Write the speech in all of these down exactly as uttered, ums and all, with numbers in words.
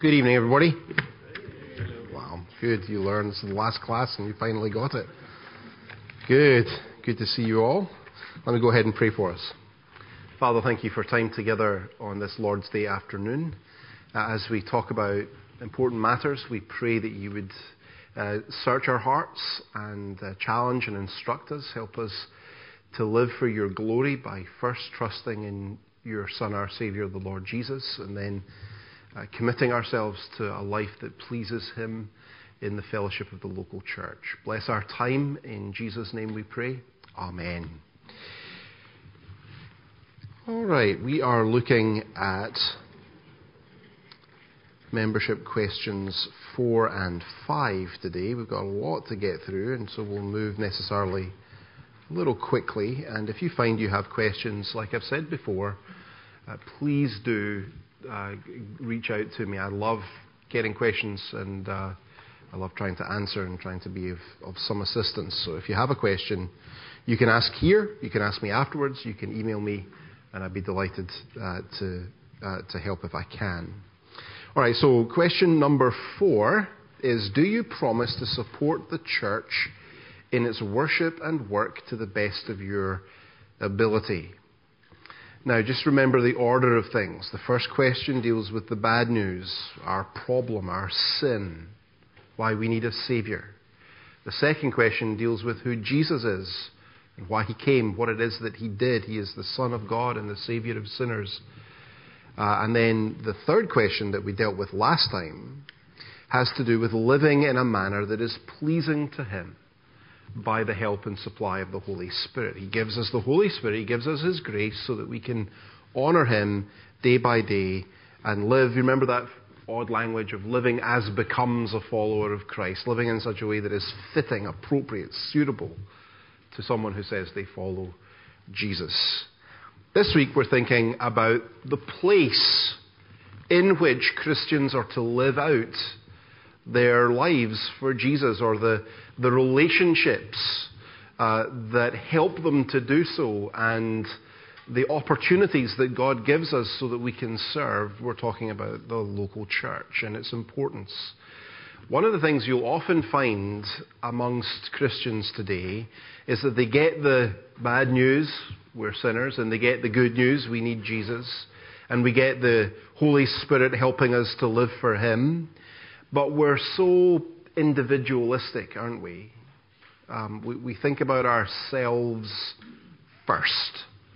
Good evening, everybody. Wow, good. You learned this in the last class and you finally got it. Good. Good to see you all. Let me go ahead and pray for us. Father, thank you for time together on this Lord's Day afternoon. Uh, as we talk about important matters, we pray that you would uh, search our hearts and uh, challenge and instruct us. Help us to live for your glory by first trusting in your Son, our Saviour, the Lord Jesus, and then Uh, committing ourselves to a life that pleases him in the fellowship of the local church. Bless our time. In Jesus' name we pray. Amen. All right, we are looking at membership questions four and five today. We've got a lot to get through, and so we'll move necessarily a little quickly. And if you find you have questions, like I've said before, uh, please do Uh, reach out to me. I love getting questions, and uh, I love trying to answer and trying to be of, of some assistance. So if you have a question, you can ask here, you can ask me afterwards, you can email me, and I'd be delighted uh, to uh, to help if I can. All right, so question number four is, do you promise to support the church in its worship and work to the best of your ability? Now, just remember the order of things. The first question deals with the bad news, our problem, our sin, why we need a Saviour. The second question deals with who Jesus is and why he came, what it is that he did. He is the Son of God and the Saviour of sinners. Uh, and then the third question that we dealt with last time has to do with living in a manner that is pleasing to him by the help and supply of the Holy Spirit. He gives us the Holy Spirit, he gives us his grace so that we can honour him day by day and live. Remember that odd language of living as becomes a follower of Christ, living in such a way that is fitting, appropriate, suitable to someone who says they follow Jesus. This week we're thinking about the place in which Christians are to live out their lives for Jesus, or the, the relationships uh, that help them to do so, and the opportunities that God gives us so that we can serve. We're talking about the local church and its importance. One of the things you'll often find amongst Christians today is that they get the bad news, we're sinners, and they get the good news, we need Jesus, and we get the Holy Spirit helping us to live for him. But we're so individualistic, aren't we? Um, we, we think about ourselves first.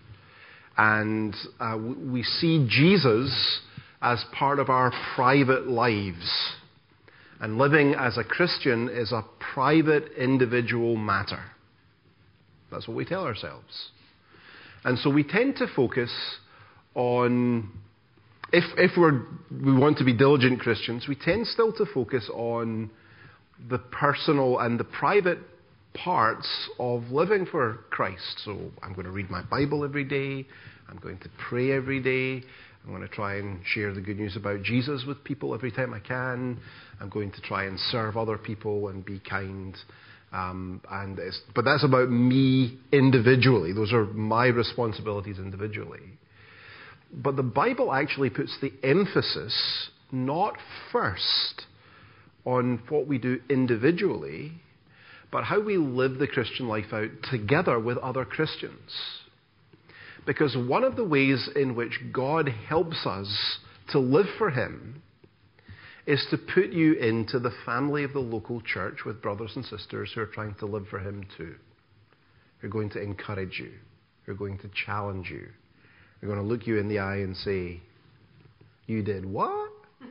And uh, we, we see Jesus as part of our private lives. And living as a Christian is a private, individual matter. That's what we tell ourselves. And so we tend to focus on... If, if we're, we want to be diligent Christians, we tend still to focus on the personal and the private parts of living for Christ. So I'm going to read my Bible every day. I'm going to pray every day. I'm going to try and share the good news about Jesus with people every time I can. I'm going to try and serve other people and be kind. Um, and it's, but that's about me individually. Those are my responsibilities individually. But the Bible actually puts the emphasis not first on what we do individually, but how we live the Christian life out together with other Christians. Because one of the ways in which God helps us to live for him is to put you into the family of the local church with brothers and sisters who are trying to live for him too. Who are going to encourage you, who are going to challenge you. They're going to look you in the eye and say, you did what?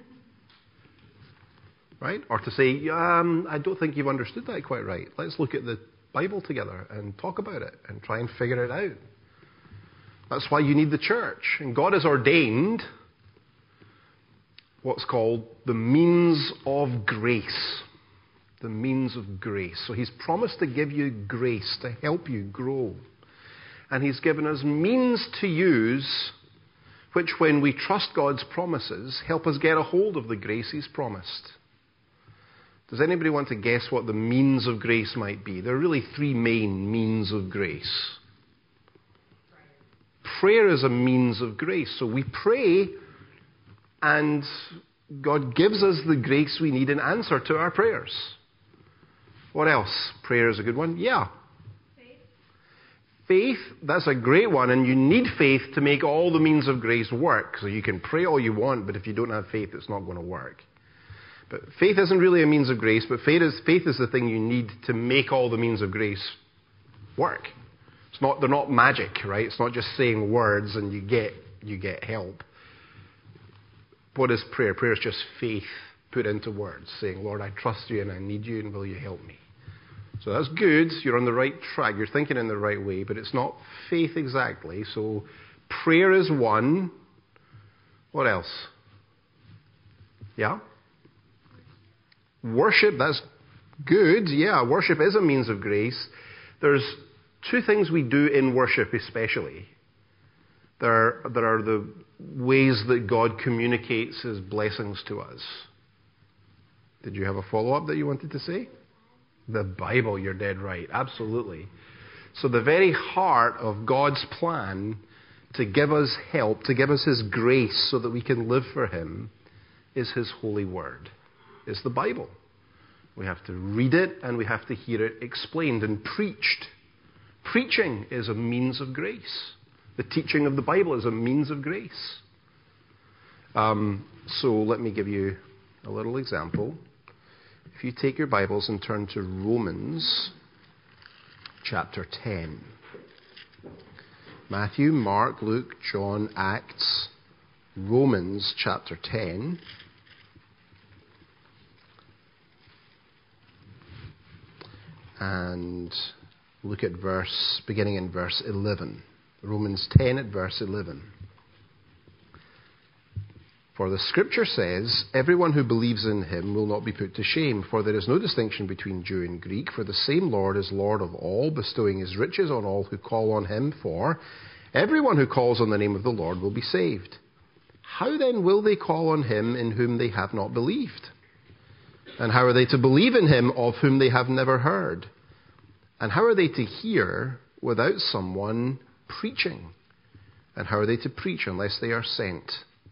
Right? Or to say, um, I don't think you've understood that quite right. Let's look at the Bible together and talk about it and try and figure it out. That's why you need the church. And God has ordained what's called the means of grace. The means of grace. So he's promised to give you grace to help you grow. And he's given us means to use, which when we trust God's promises, help us get a hold of the grace he's promised. Does anybody want to guess what the means of grace might be? There are really three main means of grace. Prayer is a means of grace. So we pray, and God gives us the grace we need in answer to our prayers. What else? Prayer is a good one. Yeah. Faith. Faith, that's a great one, and you need faith to make all the means of grace work. So you can pray all you want, but if you don't have faith, it's not going to work. But faith isn't really a means of grace, but faith is, faith is the thing you need to make all the means of grace work. It's not, they're not magic, right? It's not just saying words and you get, you get help. What is prayer? Prayer is just faith put into words, saying, Lord, I trust you and I need you and will you help me? So that's good. You're on the right track. You're thinking in the right way, but it's not faith exactly. So prayer is one. What else? Yeah? Worship, that's good. Yeah, worship is a means of grace. There's two things we do in worship especially. There, there are the ways that God communicates his blessings to us. Did you have a follow-up that you wanted to say? The Bible, you're dead right. Absolutely. So the very heart of God's plan to give us help, to give us his grace so that we can live for him, is his holy word. It's the Bible. We have to read it and we have to hear it explained and preached. Preaching is a means of grace. The teaching of the Bible is a means of grace. Um, so let me give you a little example. If you take your Bibles and turn to Romans chapter ten. Matthew, Mark, Luke, John, Acts, Romans chapter ten. And look at verse, beginning in verse eleven. Romans ten at verse eleven. For the scripture says, everyone who believes in him will not be put to shame, for there is no distinction between Jew and Greek, for the same Lord is Lord of all, bestowing his riches on all who call on him, for everyone who calls on the name of the Lord will be saved. How then will they call on him in whom they have not believed? And how are they to believe in him of whom they have never heard? And how are they to hear without someone preaching? And how are they to preach unless they are sent?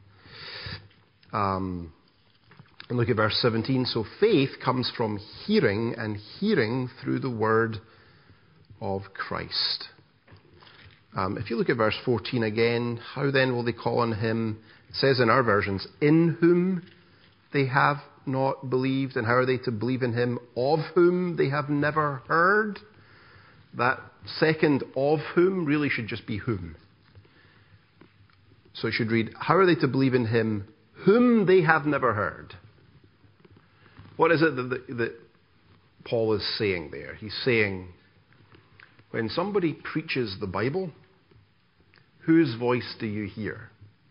Um, and look at verse seventeen. So faith comes from hearing, and hearing through the word of Christ. Um, if you look at verse fourteen again, how then will they call on him? It says in our versions, in whom they have not believed. And how are they to believe in him of whom they have never heard? That second of whom really should just be whom. So it should read, how are they to believe in him whom they have never heard? What is it that, that, that Paul is saying there? He's saying, when somebody preaches the Bible, whose voice do you hear?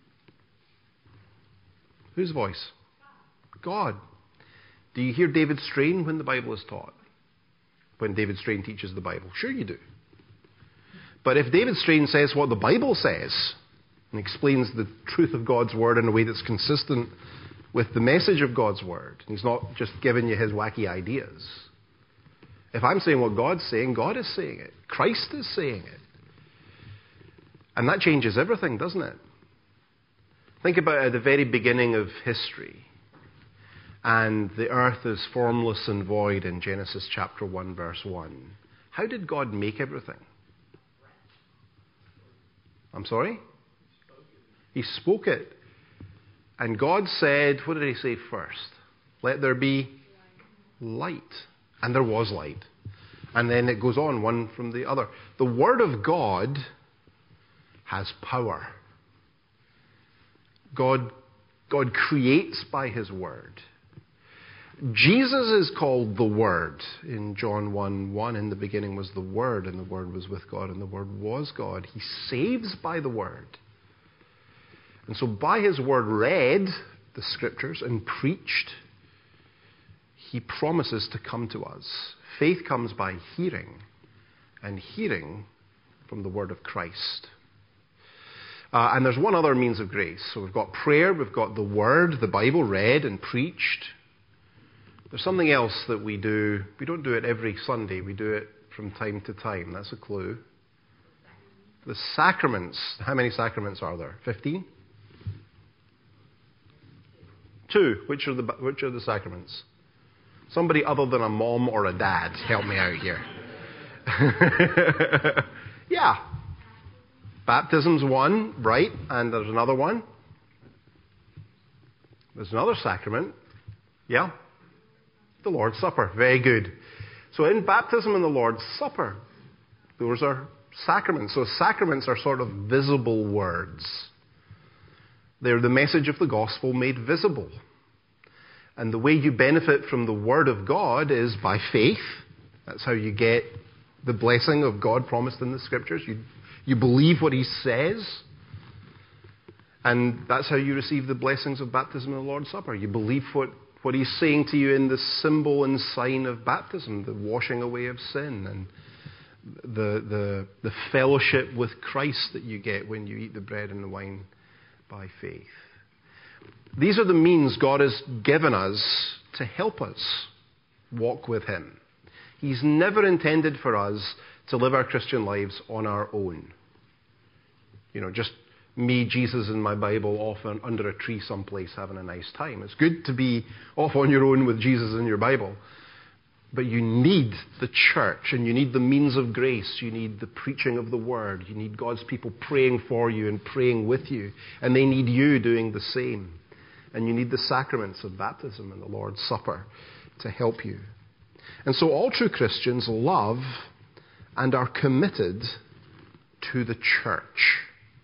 Whose voice? God. Do you hear David Strain when the Bible is taught? When David Strain teaches the Bible? Sure you do. But if David Strain says what the Bible says, and explains the truth of God's word in a way that's consistent with the message of God's word, and he's not just giving you his wacky ideas. If I'm saying what God's saying, God is saying it. Christ is saying it. And that changes everything, doesn't it? Think about it at the very beginning of history. And the earth is formless and void in Genesis chapter one, verse one. How did God make everything? I'm sorry? He spoke it. And God said, what did he say first? Let there be light. And there was light. And then it goes on, one from the other. The Word of God has power. God, God creates by his Word. Jesus is called the Word in John one one. In the beginning was the Word, and the Word was with God, and the Word was God. He saves by the Word. And so by his Word read, the Scriptures, and preached, he promises to come to us. Faith comes by hearing, and hearing from the Word of Christ. Uh, and there's one other means of grace. So we've got prayer, we've got the Word, the Bible read and preached. There's something else that we do. We don't do it every Sunday. We do it from time to time. That's a clue. The sacraments. How many sacraments are there? Fifteen? Two. Which are the which are the sacraments? Somebody other than a mom or a dad, help me out here. Yeah. Baptism's one, right? And there's another one. There's another sacrament. Yeah. The Lord's Supper. Very good. So in baptism and the Lord's Supper, those are sacraments. So sacraments are sort of visible words. They're the message of the gospel made visible. And the way you benefit from the Word of God is by faith. That's how you get the blessing of God promised in the Scriptures. You, you believe what He says. And that's how you receive the blessings of baptism and the Lord's Supper. You believe what, what He's saying to you in the symbol and sign of baptism, the washing away of sin, and the, the, the fellowship with Christ that you get when you eat the bread and the wine by faith. These are the means God has given us to help us walk with Him. He's never intended for us to live our Christian lives on our own. You know, just me, Jesus, and my Bible off under a tree someplace having a nice time. It's good to be off on your own with Jesus and your Bible. But you need the church, and you need the means of grace. You need the preaching of the Word. You need God's people praying for you and praying with you. And they need you doing the same. And you need the sacraments of baptism and the Lord's Supper to help you. And so all true Christians love and are committed to the church.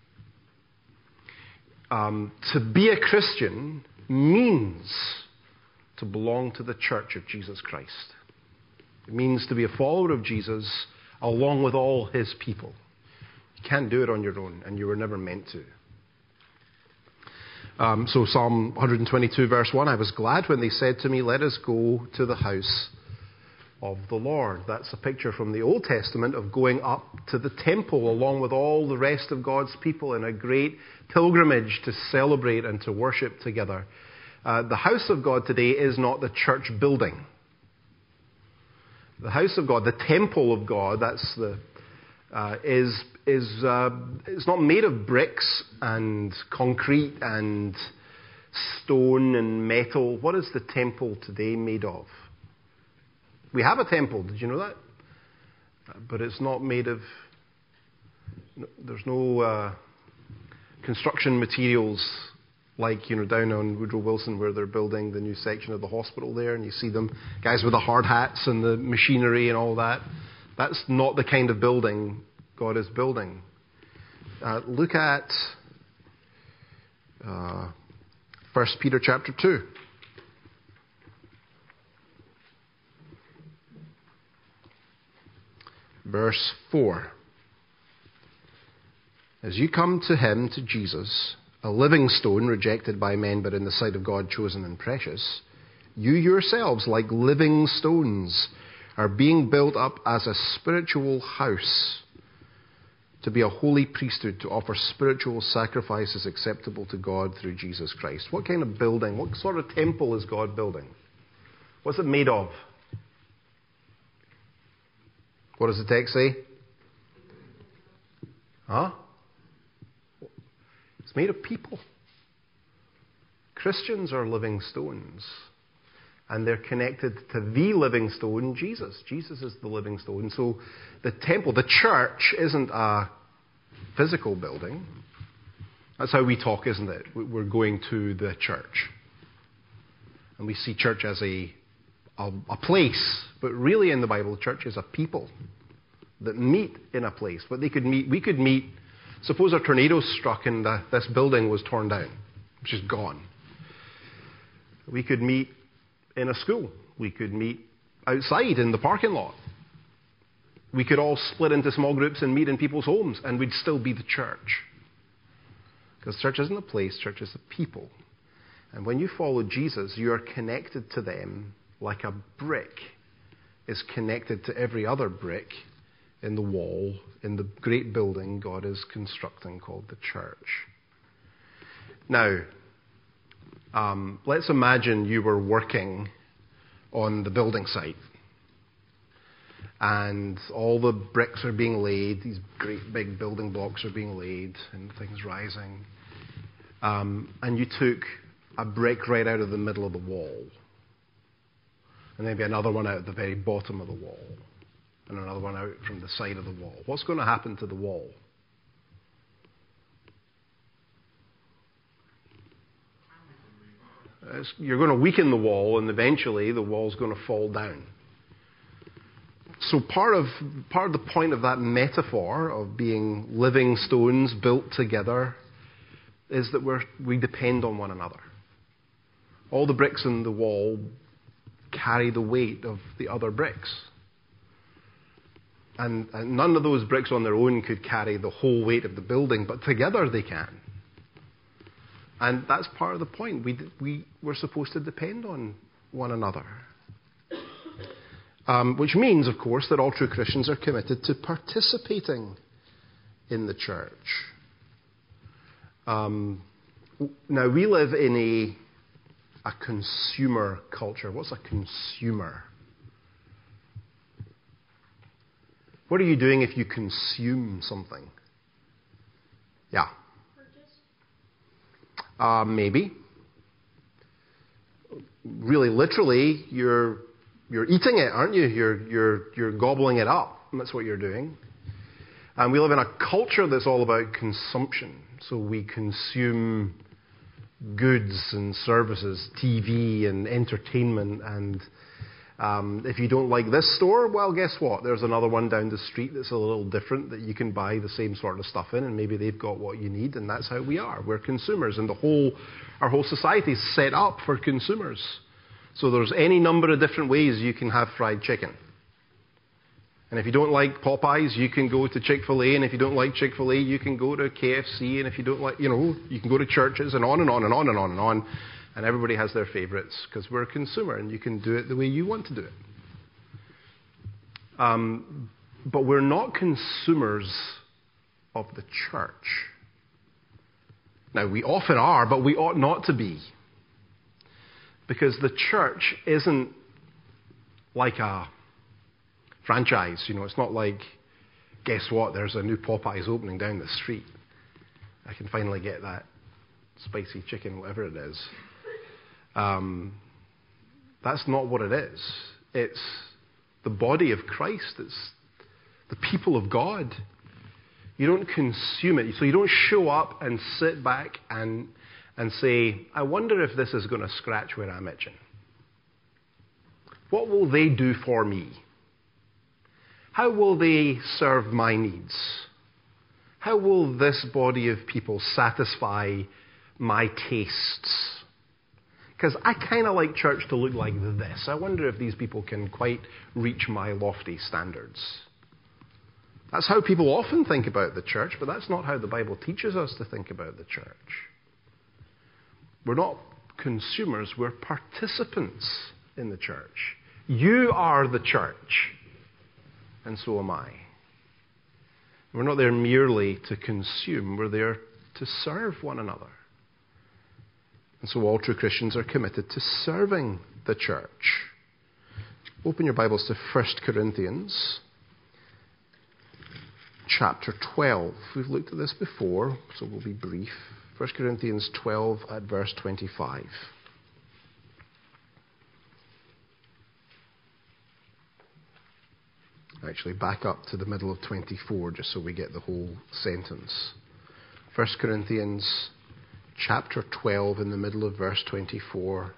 Um, to be a Christian means to belong to the church of Jesus Christ. It means to be a follower of Jesus along with all His people. You can't do it on your own, and you were never meant to. Um, so Psalm one twenty-two verse one, I was glad when they said to me, let us go to the house of the Lord. That's a picture from the Old Testament of going up to the temple along with all the rest of God's people in a great pilgrimage to celebrate and to worship together. Uh, the house of God today is not the church building. The house of God, the temple of God, that's the uh, is is uh, it's not made of bricks and concrete and stone and metal. What is the temple today made of? We have a temple. Did you know that? But it's not made of. There's no uh, construction materials like, you know, down on Woodrow Wilson where they're building the new section of the hospital there, and you see them, guys with the hard hats and the machinery and all that. That's not the kind of building God is building. Uh, look at uh, First Peter chapter two. Verse four. As you come to Him, to Jesus, a living stone rejected by men but in the sight of God chosen and precious, you yourselves, like living stones, are being built up as a spiritual house to be a holy priesthood, to offer spiritual sacrifices acceptable to God through Jesus Christ. What kind of building, what sort of temple is God building? What's it made of? What does the text say? Huh? It's made of people. Christians are living stones. And they're connected to the living stone, Jesus. Jesus is the living stone. So the temple, the church, isn't a physical building. That's how we talk, isn't it? We're going to the church. And we see church as a, a, a place. But really in the Bible, church is a people that meet in a place. But they could meet, we could meet, suppose a tornado struck and the, this building was torn down, which is gone. We could meet in a school. We could meet outside in the parking lot. We could all split into small groups and meet in people's homes, and we'd still be the church. Because church isn't a place, church is a people. And when you follow Jesus, you are connected to them like a brick is connected to every other brick in the wall, in the great building God is constructing called the church. Now, um, let's imagine you were working on the building site. And all the bricks are being laid, these great big building blocks are being laid, and things rising. Um, and you took a brick right out of the middle of the wall, and maybe another one out at the very bottom of the wall, and another one out from the side of the wall, what's going to happen to the wall? It's, you're going to weaken the wall, and eventually the wall's going to fall down. So part of part of the point of that metaphor of being living stones built together is that we're, we depend on one another. All the bricks in the wall carry the weight of the other bricks. And, and none of those bricks on their own could carry the whole weight of the building, but together they can. And that's part of the point. We, we, we're supposed to depend on one another. Um, which means, of course, that all true Christians are committed to participating in the church. Um, now, we live in a, a consumer culture. What's a consumer? What are you doing if you consume something? Yeah. Uh, maybe. Really, literally, you're you're eating it, aren't you? You're you're you're gobbling it up. That's what you're doing. And we live in a culture that's all about consumption. So we consume goods and services, T V and entertainment. And um, if you don't like this store, well, guess what? There's another one down the street that's a little different that you can buy the same sort of stuff in, and maybe they've got what you need. And that's how we are. We're consumers, and the whole our whole society is set up for consumers. So there's any number of different ways you can have fried chicken. And if you don't like Popeyes, you can go to Chick-fil-A. And if you don't like Chick-fil-A, you can go to K F C. And if you don't like, you know, you can go to churches and on and on and on and on and on. And everybody has their favorites because we're a consumer and you can do it the way you want to do it. Um, but we're not consumers of the church. Now, we often are, but we ought not to be. Because the church isn't like a franchise. You know, it's not like, guess what, there's a new Popeyes opening down the street. I can finally get that spicy chicken, whatever it is. Um, that's not what it is. It's the body of Christ. It's the people of God. You don't consume it. So you don't show up and sit back and and say, I wonder if this is going to scratch where I'm itching. What will they do for me? How will they serve my needs? How will this body of people satisfy my tastes? Because I kind of like church to look like this. I wonder if these people can quite reach my lofty standards. That's how people often think about the church, but that's not how the Bible teaches us to think about the church. We're not consumers, we're participants in the church. You are the church, and so am I. We're not there merely to consume, we're there to serve one another. And so all true Christians are committed to serving the church. Open your Bibles to First Corinthians chapter twelve. We've looked at this before, so we'll be brief. First Corinthians twelve at verse twenty-five. Actually, back up to the middle of twenty-four, just so we get the whole sentence. First Corinthians chapter twelve, in the middle of verse twenty-four.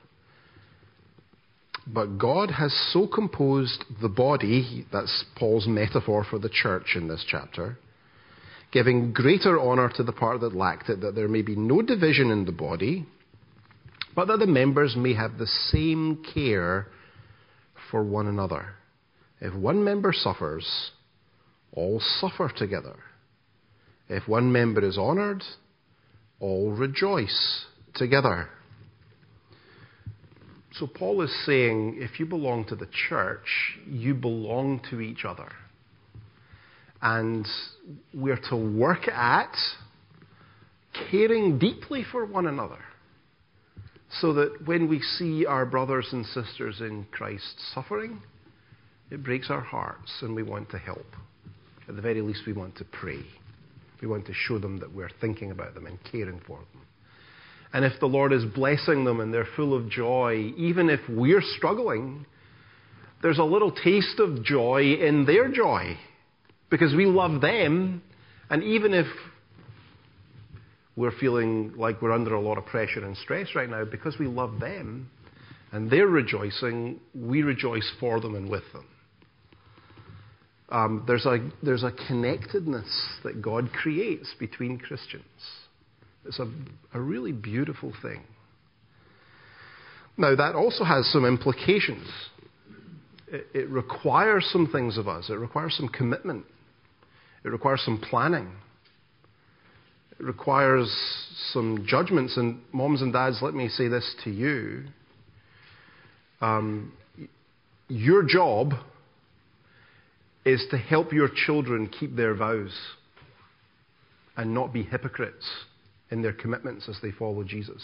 But God has so composed the body, that's Paul's metaphor for the church in this chapter, giving greater honour to the part that lacked it, that there may be no division in the body, but that the members may have the same care for one another. If one member suffers, all suffer together. If one member is honoured, all rejoice together. So Paul is saying, if you belong to the church, you belong to each other. And we're to work at caring deeply for one another, so that when we see our brothers and sisters in Christ suffering, it breaks our hearts and we want to help. At the very least, we want to pray. We want to show them that we're thinking about them and caring for them. And if the Lord is blessing them and they're full of joy, even if we're struggling, there's a little taste of joy in their joy because we love them. And even if we're feeling like we're under a lot of pressure and stress right now, because we love them and they're rejoicing, we rejoice for them and with them. Um, there's a there's a connectedness that God creates between Christians. It's a, a really beautiful thing. Now, that also has some implications. It, it requires some things of us. It requires some commitment. It requires some planning. It requires some judgments. And moms and dads, let me say this to you. Um, your job is to help your children keep their vows and not be hypocrites in their commitments as they follow Jesus.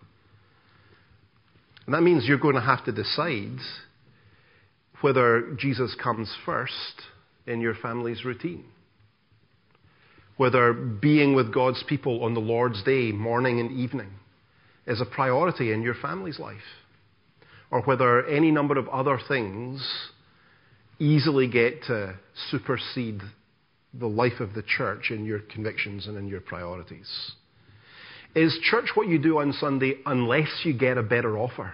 And that means you're going to have to decide whether Jesus comes first in your family's routine. Whether being with God's people on the Lord's Day, morning and evening, is a priority in your family's life. Or whether any number of other things easily get to supersede the life of the church in your convictions and in your priorities. Is church what you do on Sunday unless you get a better offer?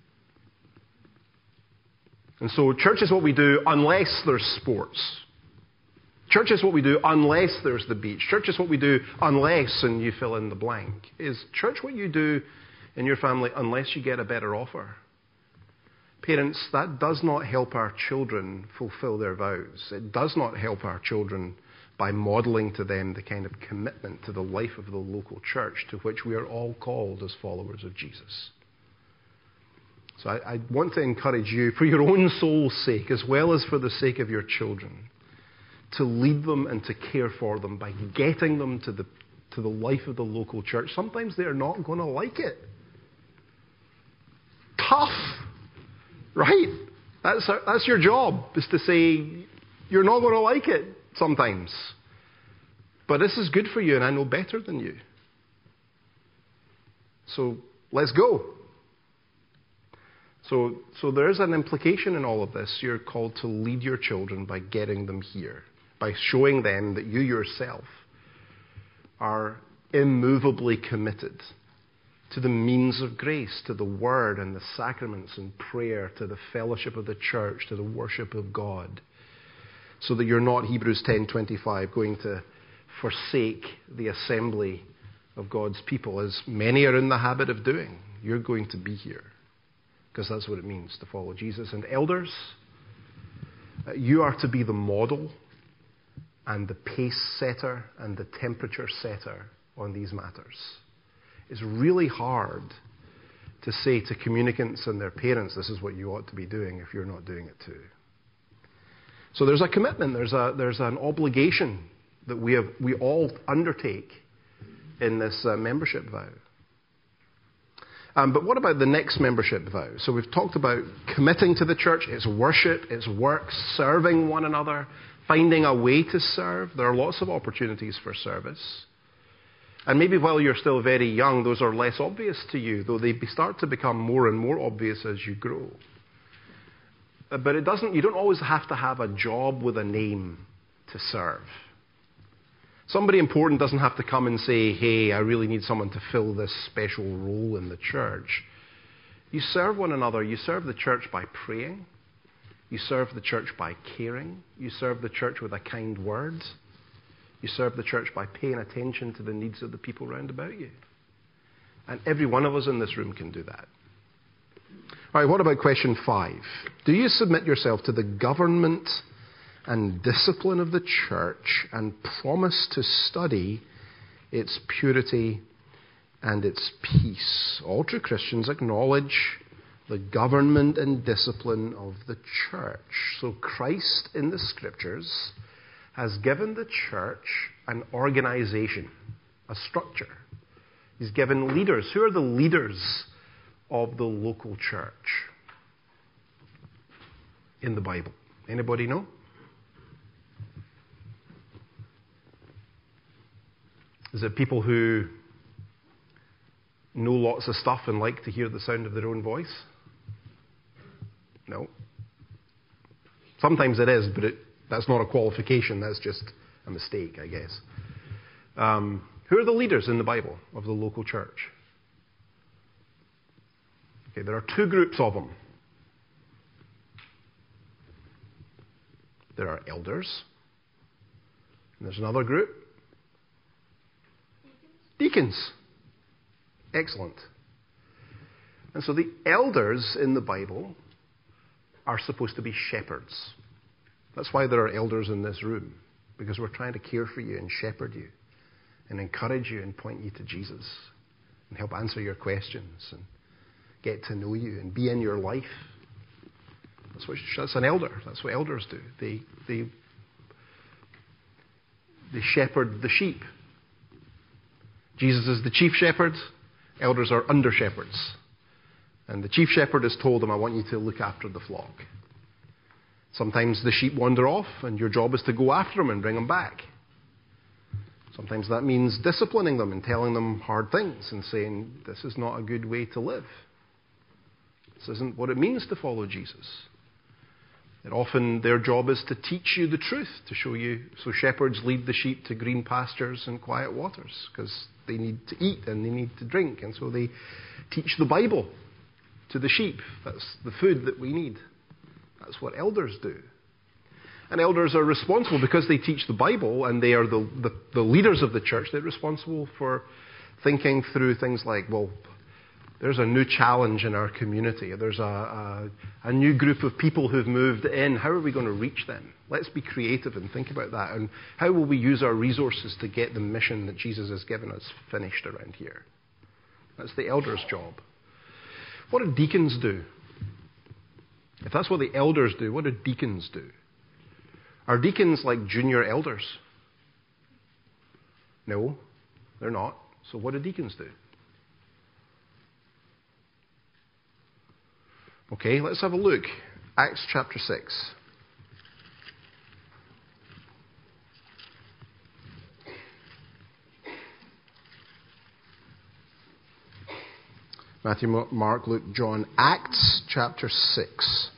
And so church is what we do unless there's sports. Church is what we do unless there's the beach. Church is what we do unless, and you fill in the blank. Is church what you do in your family unless you get a better offer? Parents, that does not help our children fulfill their vows. It does not help our children by modeling to them the kind of commitment to the life of the local church to which we are all called as followers of Jesus. So I, I want to encourage you, for your own soul's sake, as well as for the sake of your children, to lead them and to care for them by getting them to the, to the life of the local church. Sometimes they are not going to like it. Tough, right? That's, that's your job, is to say, you're not going to like it sometimes. But this is good for you, and I know better than you. So let's go. So, so there is an implication in all of this. You're called to lead your children by getting them here, by showing them that you yourself are immovably committed to the means of grace, to the word and the sacraments and prayer, to the fellowship of the church, to the worship of God, so that you're not, Hebrews ten twenty-five, going to forsake the assembly of God's people, as many are in the habit of doing. You're going to be here, because that's what it means to follow Jesus. And elders, you are to be the model and the pace setter and the temperature setter on these matters. It's really hard to say to communicants and their parents, this is what you ought to be doing, if you're not doing it too. So there's a commitment, there's a there's an obligation that we have we all undertake in this uh, membership vow. Um, but what about the next membership vow? So we've talked about committing to the church, its worship, its work, serving one another, finding a way to serve. There are lots of opportunities for service. And maybe while you're still very young, those are less obvious to you, though they start to become more and more obvious as you grow. But it doesn't, you don't always have to have a job with a name to serve. Somebody important doesn't have to come and say, hey, I really need someone to fill this special role in the church. You serve one another. You serve the church by praying. You serve the church by caring. You serve the church with a kind word. You serve the church by paying attention to the needs of the people round about you. And every one of us in this room can do that. All right, what about question five? Do you submit yourself to the government and discipline of the church and promise to study its purity and its peace? All true Christians acknowledge the government and discipline of the church. So Christ in the Scriptures has given the church an organization, a structure. He's given leaders. Who are the leaders of the local church in the Bible? Anybody know? Is it people who know lots of stuff and like to hear the sound of their own voice? No. Sometimes it is, but it, that's not a qualification. That's just a mistake, I guess. Um, who are the leaders in the Bible of the local church? Okay, there are two groups of them. There are elders. And there's another group. Deacons. Deacons. Excellent. And so the elders in the Bible are supposed to be shepherds. That's why there are elders in this room, because we're trying to care for you and shepherd you and encourage you and point you to Jesus and help answer your questions and get to know you and be in your life. That's what that's an elder. That's what elders do. They they they shepherd the sheep. Jesus is the chief shepherd. Elders are under shepherds. And the chief shepherd has told them, I want you to look after the flock. Sometimes the sheep wander off, and your job is to go after them and bring them back. Sometimes that means disciplining them and telling them hard things and saying, this is not a good way to live. This isn't what it means to follow Jesus. And often their job is to teach you the truth, to show you. So shepherds lead the sheep to green pastures and quiet waters because they need to eat and they need to drink. And so they teach the Bible to the sheep. That's the food that we need. That's what elders do. And elders are responsible because they teach the Bible and they are the, the, the leaders of the church. They're responsible for thinking through things like, well, there's a new challenge in our community. There's a, a, a new group of people who've moved in. How are we going to reach them? Let's be creative and think about that. And how will we use our resources to get the mission that Jesus has given us finished around here? That's the elder's job. What do deacons do? If that's what the elders do, what do deacons do? Are deacons like junior elders? No, they're not. So what do deacons do? Okay, let's have a look. Acts chapter six. Matthew, Mark, Luke, John. Acts chapter six.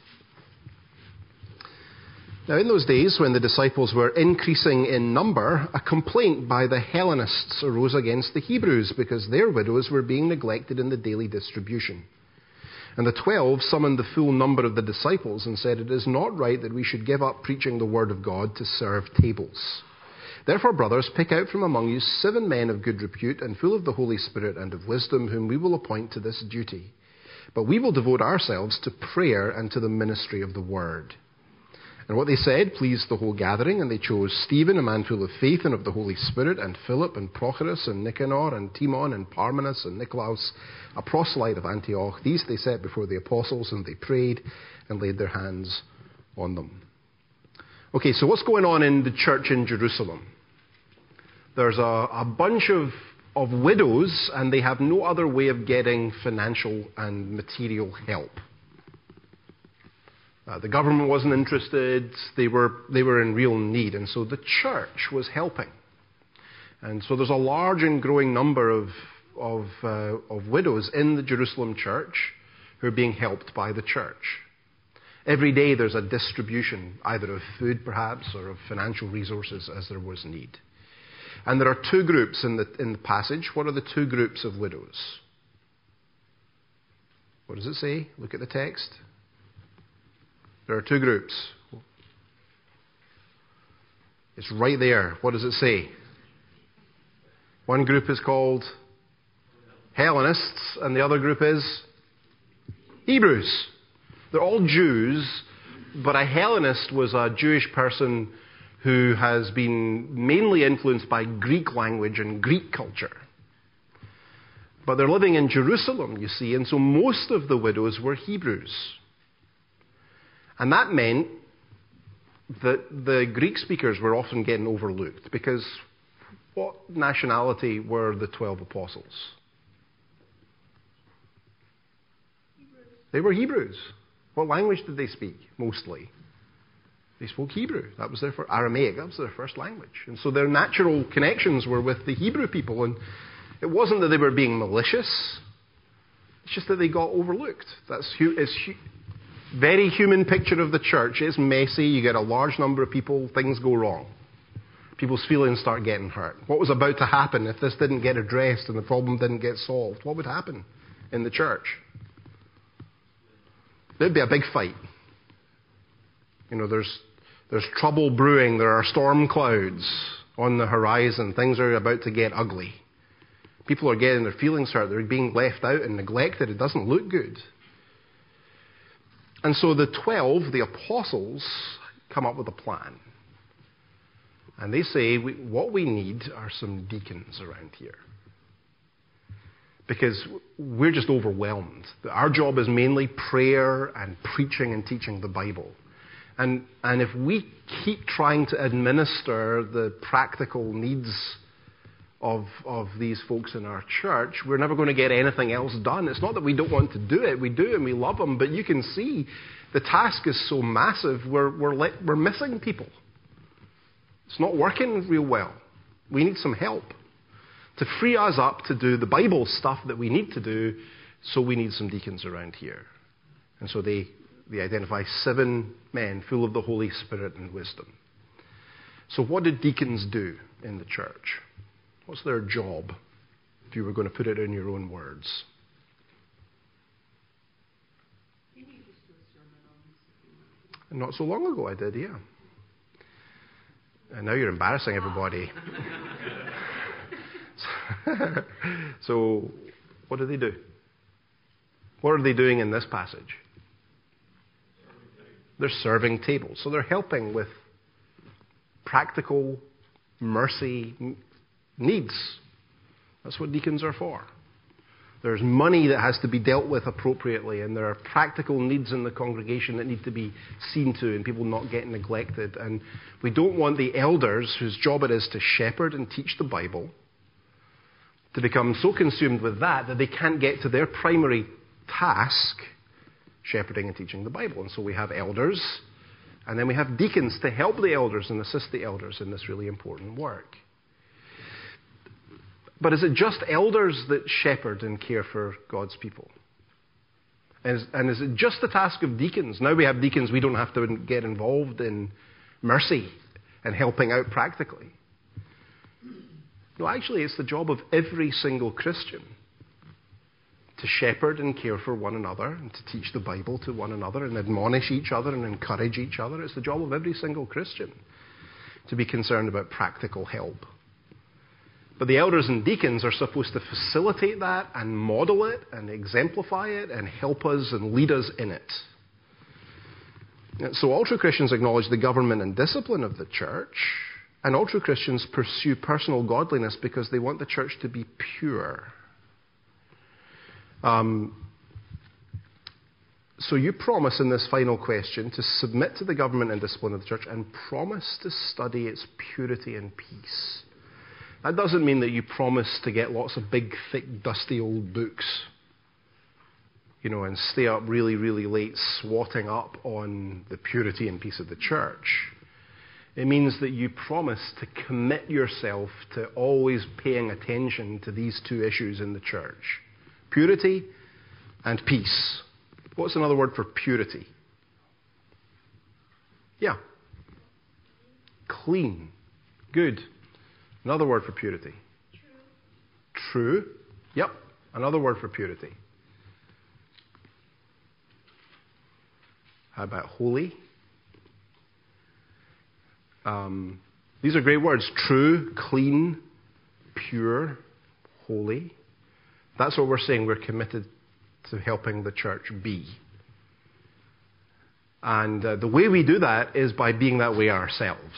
Now, in those days, when the disciples were increasing in number, a complaint by the Hellenists arose against the Hebrews because their widows were being neglected in the daily distribution. And the twelve summoned the full number of the disciples and said, it is not right that we should give up preaching the word of God to serve tables. Therefore, brothers, pick out from among you seven men of good repute and full of the Holy Spirit and of wisdom, whom we will appoint to this duty. But we will devote ourselves to prayer and to the ministry of the word. And what they said pleased the whole gathering, and they chose Stephen, a man full of faith and of the Holy Spirit, and Philip, and Prochorus, and Nicanor, and Timon, and Parmenas, and Nicolaus, a proselyte of Antioch. These they set before the apostles, and they prayed and laid their hands on them. Okay, so what's going on in the church in Jerusalem? There's a, a bunch of, of widows, and they have no other way of getting financial and material help. Uh, the government wasn't interested. They were, they were in real need. And so the church was helping. And so there's a large and growing number of, of, uh, of widows in the Jerusalem church who are being helped by the church. Every day there's a distribution, either of food perhaps, or of financial resources as there was need. And there are two groups in the, in the passage. What are the two groups of widows? What does it say? Look at the text. There are two groups. It's right there. What does it say? One group is called Hellenists, and the other group is Hebrews. They're all Jews, but a Hellenist was a Jewish person who has been mainly influenced by Greek language and Greek culture. But they're living in Jerusalem, you see, and so most of the widows were Hebrews. And that meant that the Greek speakers were often getting overlooked because what nationality were the twelve apostles? Hebrews. They were Hebrews. What language did they speak, mostly? They spoke Hebrew. That was their first, Aramaic. That was their first language. And so their natural connections were with the Hebrew people. And it wasn't that they were being malicious. It's just that they got overlooked. That's hu- it's hu- very human picture of the church. It's messy. You get a large number of people. Things go wrong. People's feelings start getting hurt. What was about to happen if this didn't get addressed and the problem didn't get solved? What would happen in the church? There'd be a big fight. You know, there's there's trouble brewing. There are storm clouds on the horizon. Things are about to get ugly. People are getting their feelings hurt. They're being left out and neglected. It doesn't look good. And so the twelve, the apostles, come up with a plan. And they say, we, what we need are some deacons around here. Because we're just overwhelmed. Our job is mainly prayer and preaching and teaching the Bible. And, and if we keep trying to administer the practical needs of, of these folks in our church, we're never going to get anything else done. It's not that we don't want to do it. We do and we love them. But you can see the task is so massive, we're, we're, let, we're missing people. It's not working real well. We need some help to free us up to do the Bible stuff that we need to do, so we need some deacons around here. And so they, they identify seven men full of the Holy Spirit and wisdom. So what did deacons do in the church? What's their job, if you were going to put it in your own words? And not so long ago I did, yeah. And now you're embarrassing everybody. So, what do they do? What are they doing in this passage? They're serving tables. So they're helping with practical mercy needs. That's what deacons are for. There's money that has to be dealt with appropriately, and there are practical needs in the congregation that need to be seen to, and people not get neglected. And we don't want the elders, whose job it is to shepherd and teach the Bible, to become so consumed with that that they can't get to their primary task, shepherding and teaching the Bible. And so we have elders, and then we have deacons to help the elders and assist the elders in this really important work. But is it just elders that shepherd and care for God's people? And is, and is it just the task of deacons? Now we have deacons, we don't have to get involved in mercy and helping out practically. No, actually, it's the job of every single Christian to shepherd and care for one another and to teach the Bible to one another and admonish each other and encourage each other. It's the job of every single Christian to be concerned about practical help. But the elders and deacons are supposed to facilitate that and model it and exemplify it and help us and lead us in it. So all true Christians acknowledge the government and discipline of the church, and all true Christians pursue personal godliness because they want the church to be pure. Um, so you promise in this final question to submit to the government and discipline of the church and promise to study its purity and peace. That doesn't mean that you promise to get lots of big, thick, dusty old books, you know, and stay up really, really late swatting up on the purity and peace of the church. It means that you promise to commit yourself to always paying attention to these two issues in the church: purity and peace. What's another word for purity? Yeah. Clean. Good. Another word for purity. True. True. Yep. Another word for purity. How about holy? Um, these are great words. True, clean, pure, holy. That's what we're saying we're committed to helping the church be. And uh, the way we do that is by being that way ourselves.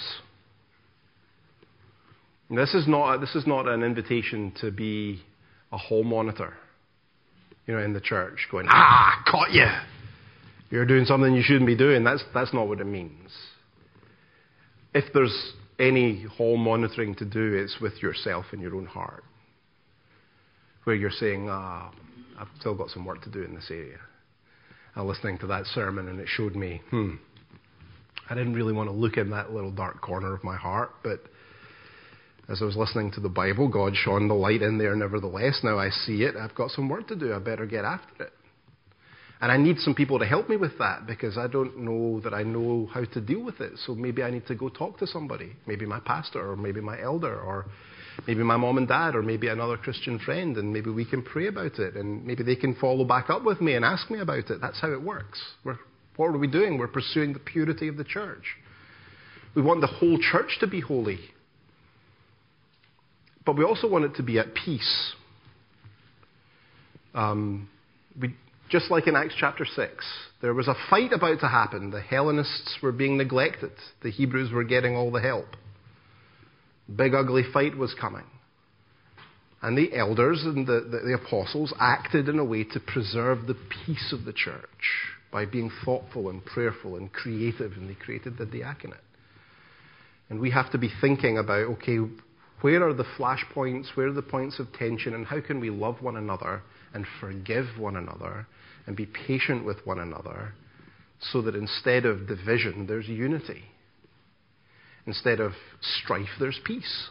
This is not this is not an invitation to be a hall monitor, you know, in the church, going, ah, caught you. You're doing something you shouldn't be doing. That's that's not what it means. If there's any hall monitoring to do, it's with yourself in your own heart, where you're saying, ah, I've still got some work to do in this area. I was listening to that sermon and it showed me, hmm, I didn't really want to look in that little dark corner of my heart, but As I was listening to the Bible, God shone the light in there nevertheless. Now I see it. I've got some work to do. I better get after it. And I need some people to help me with that because I don't know that I know how to deal with it. So maybe I need to go talk to somebody, maybe my pastor or maybe my elder or maybe my mom and dad or maybe another Christian friend, and maybe we can pray about it and maybe they can follow back up with me and ask me about it. That's how it works. We're, what are we doing? We're pursuing the purity of the church. We want the whole church to be holy. But we also want it to be at peace. Um, we... Just like in Acts chapter six, there was a fight about to happen. The Hellenists were being neglected. The Hebrews were getting all the help. Big ugly fight was coming. And the elders and the, the, the apostles acted in a way to preserve the peace of the church by being thoughtful and prayerful and creative, and they created the diaconate. And we have to be thinking about, okay, where are the flashpoints, where are the points of tension, and how can we love one another and forgive one another and be patient with one another so that instead of division, there's unity. Instead of strife, there's peace.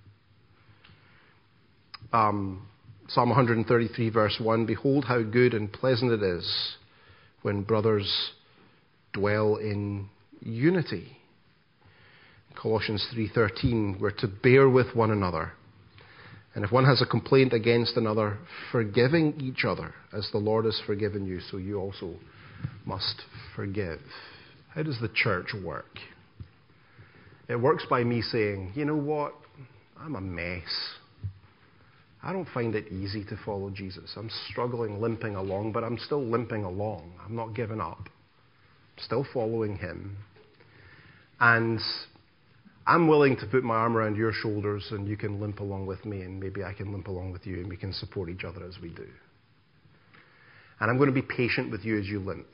Um, Psalm one thirty-three, verse one, behold how good and pleasant it is when brothers dwell in unity. Colossians three thirteen, we're to bear with one another. And if one has a complaint against another, forgiving each other, as the Lord has forgiven you, so you also must forgive. How does the church work? It works by me saying, you know what? I'm a mess. I don't find it easy to follow Jesus. I'm struggling, limping along, but I'm still limping along. I'm not giving up. I'm still following him. And I'm willing to put my arm around your shoulders and you can limp along with me and maybe I can limp along with you and we can support each other as we do. And I'm going to be patient with you as you limp.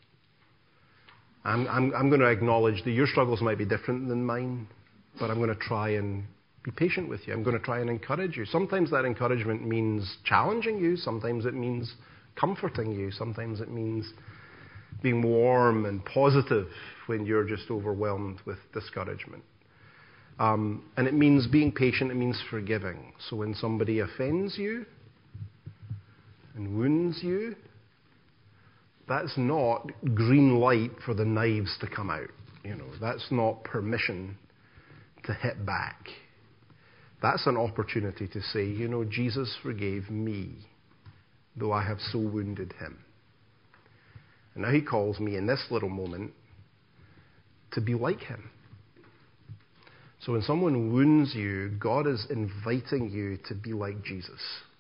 I'm, I'm, I'm going to acknowledge that your struggles might be different than mine, but I'm going to try and be patient with you. I'm going to try and encourage you. Sometimes that encouragement means challenging you. Sometimes it means comforting you. Sometimes it means being warm and positive when you're just overwhelmed with discouragement. Um, and it means being patient, it means forgiving. So when somebody offends you and wounds you, that's not green light for the knives to come out. You know, that's not permission to hit back. That's an opportunity to say, you know, Jesus forgave me, though I have so wounded him. And now he calls me in this little moment to be like him. So when someone wounds you, God is inviting you to be like Jesus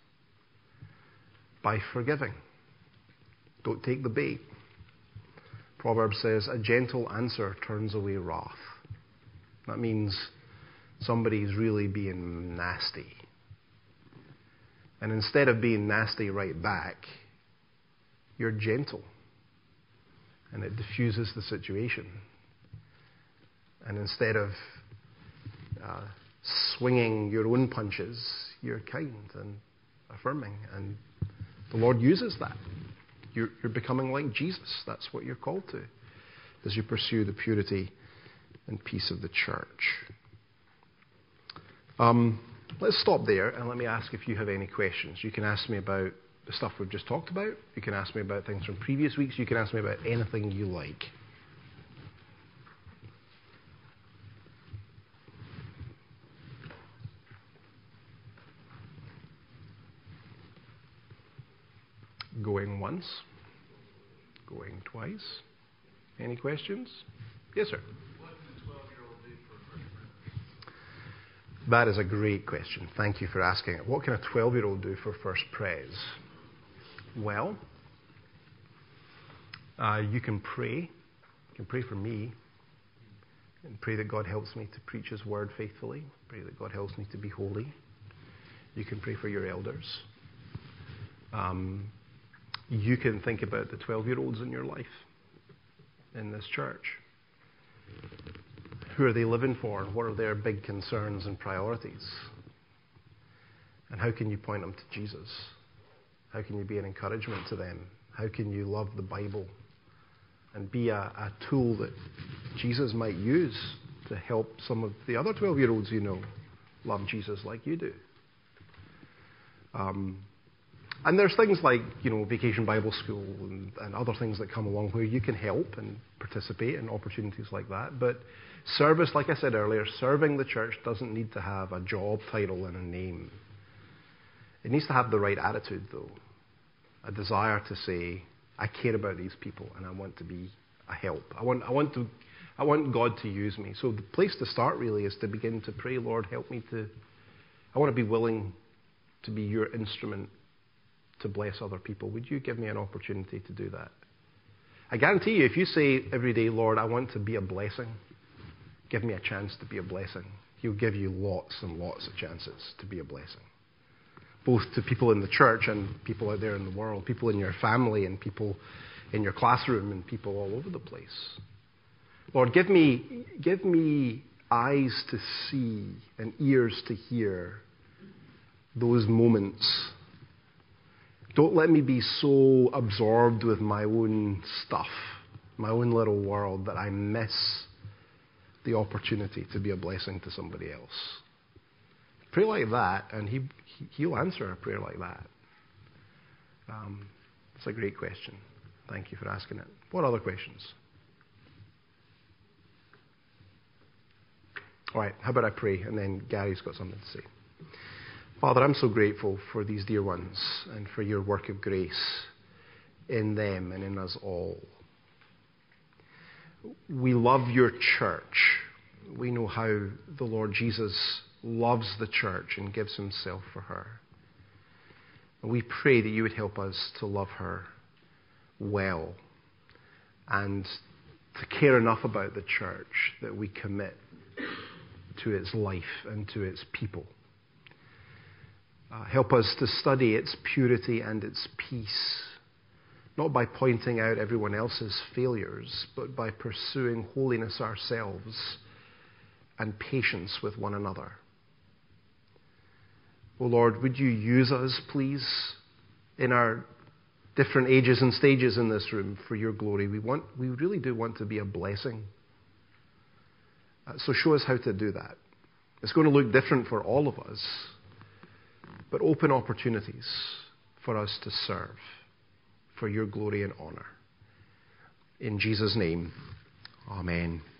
by forgiving. Don't take the bait. Proverbs says, a gentle answer turns away wrath. That means somebody's really being nasty. And instead of being nasty right back, you're gentle. And it diffuses the situation. And instead of uh, swinging your own punches, you're kind and affirming. And the Lord uses that. You're, you're becoming like Jesus. That's what you're called to as you pursue the purity and peace of the church. Um, let's stop there and let me ask if you have any questions. You can ask me about the stuff we've just talked about. You can ask me about things from previous weeks. You can ask me about anything you like. Going once. Going twice. Any questions? Yes, sir. What can a twelve-year-old do for a first praise? That is a great question. Thank you for asking it. What can a twelve-year-old do for first praise? Well, uh, you can pray. You can pray for me. And pray that God helps me to preach his word faithfully. Pray that God helps me to be holy. You can pray for your elders. Um, you can think about the twelve-year-olds in your life, in this church. Who are they living for? What are their big concerns and priorities? And how can you point them to Jesus? How can you be an encouragement to them? How can you love the Bible and be a, a tool that Jesus might use to help some of the other twelve-year-olds you know love Jesus like you do. Um, and there's things like, you know, Vacation Bible School and, and other things that come along where you can help and participate in opportunities like that. But service, like I said earlier, serving the church doesn't need to have a job title and a name. It needs to have the right attitude, though. A desire to say, I care about these people and I want to be a help. I want, I want to... I want God to use me. So the place to start really is to begin to pray, Lord, help me to, I want to be willing to be your instrument to bless other people. Would you give me an opportunity to do that? I guarantee you, if you say every day, Lord, I want to be a blessing, give me a chance to be a blessing, He'll give you lots and lots of chances to be a blessing. Both to people in the church and people out there in the world, people in your family and people in your classroom and people all over the place. Lord, give me, give me eyes to see and ears to hear those moments. Don't let me be so absorbed with my own stuff, my own little world, that I miss the opportunity to be a blessing to somebody else. Pray like that, and he, he'll answer a prayer like that. Um, it's a great question. Thank you for asking it. What other questions? All right, how about I pray, and then Gary's got something to say. Father, I'm so grateful for these dear ones and for your work of grace in them and in us all. We love your church. We know how the Lord Jesus loves the church and gives himself for her. And we pray that you would help us to love her well and to care enough about the church that we commit to its life and to its people. Uh, help us to study its purity and its peace, not by pointing out everyone else's failures, but by pursuing holiness ourselves and patience with one another. Oh Lord, would you use us, please, in our different ages and stages in this room for your glory. We want, we really do want to be a blessing. Uh, so show us how to do that. It's going to look different for all of us, but open opportunities for us to serve for your glory and honor. In Jesus' name, amen.